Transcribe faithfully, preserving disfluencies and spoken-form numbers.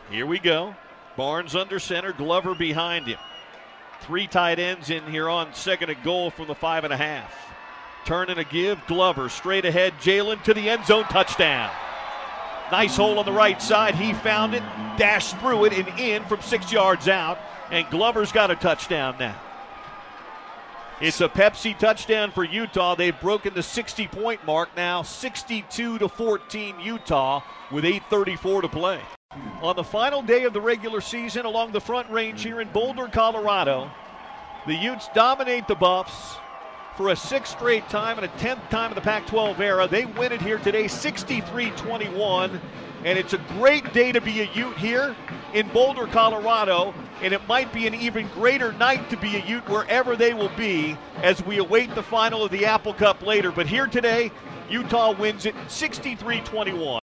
Here we go. Barnes under center, Glover behind him. Three tight ends in here on second and goal from the five and a half. Turn and a give, Glover straight ahead, Jalen to the end zone, touchdown. Nice hole on the right side, he found it, dashed through it and in from six yards out, and Glover's got a touchdown now. It's a Pepsi touchdown for Utah. They've broken the sixty-point mark now, sixty-two to fourteen Utah with eight thirty-four to play. On the final day of the regular season along the Front Range here in Boulder, Colorado, the Utes dominate the Buffs for a sixth straight time and a tenth time in the Pac twelve era. They win it here today, sixty-three twenty-one, and it's a great day to be a Ute here in Boulder, Colorado, and it might be an even greater night to be a Ute wherever they will be as we await the final of the Apple Cup later. But here today, Utah wins it sixty-three twenty-one.